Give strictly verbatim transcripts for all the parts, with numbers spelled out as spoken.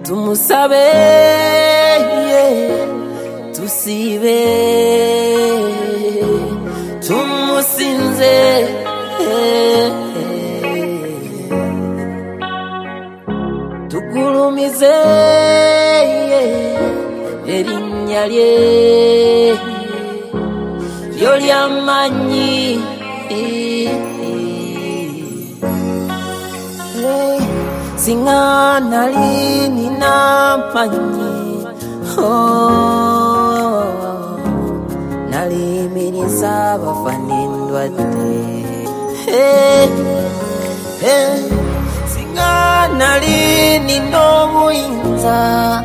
tumusabe tusibe tumusinze tugulumize erinnya lye lyo lyamanyi singa nali nina mpanyi oh, nalimiriza bafana endwadde hey, hey. Singa nali nina obuyinza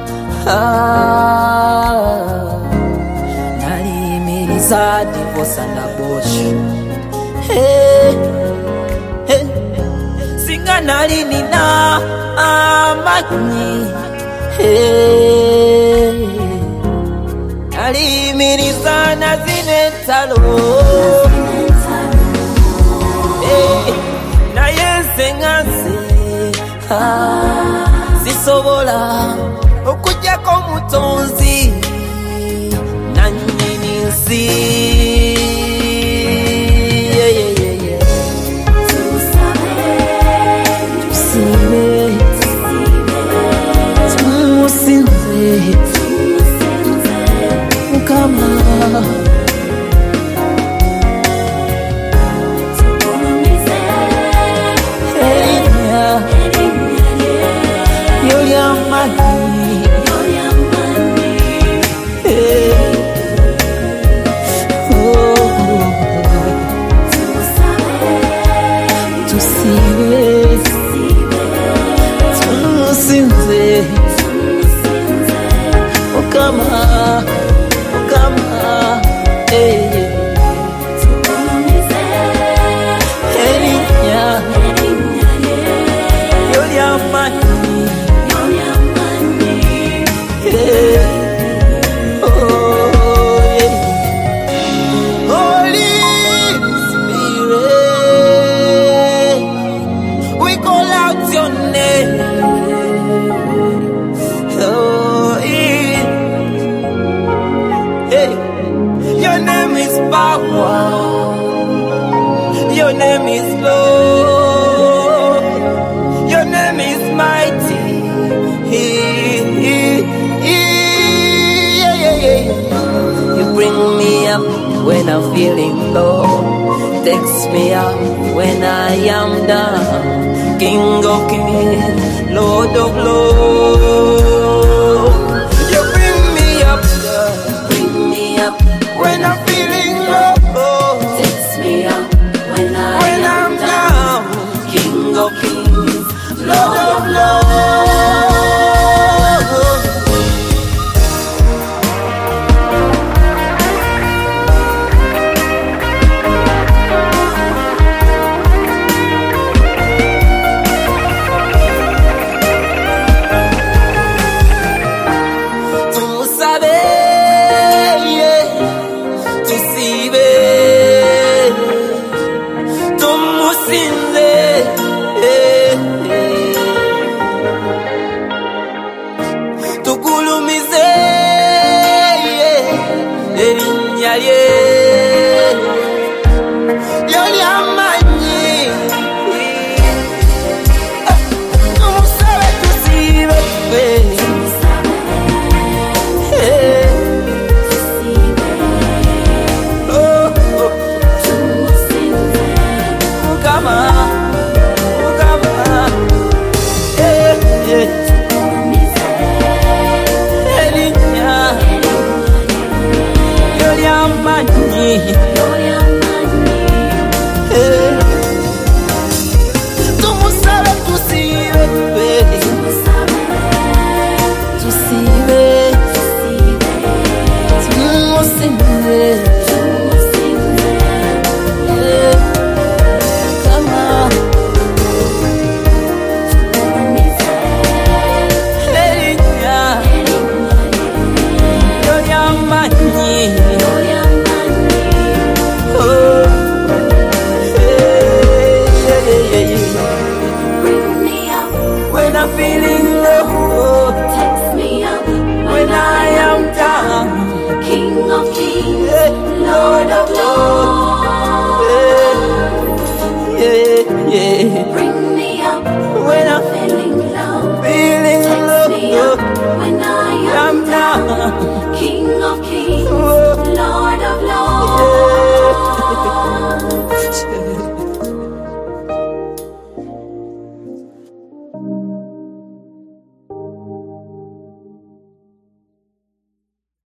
ah, nalimiriza divorce and abortion hey, hey. Singa nali nina amanyi hey, nalimiriza na zinetalo hey, naye nsenga nze ah, sisobola okujjako mutonzi nannyini nsi yeah, yeah, yeah, yeah. Mukama Erinya Yolyamani tusibe tumusinze Mukama Mukama eh Erinya Yolyamani yeah. Oh yeah. Holy Spirit, we call out your name. Oh yeah. Hey. Your name is power. Your name is Lord. Your name is mighty. You bring me up when I'm feeling low, takes me up when I am down. King of kings, Lord of lords. You bring me up, bring me up when I'm feeling low, takes me up when I when am I'm down. down. King of kings, Lord of lords. Tugulumize erinnya lye lyamanyi tumusabe tusibe Mukama Mukama eh eh tumusabe tusibe tusibe tumusinze Kama Erinya Yolyamani when I'm feeling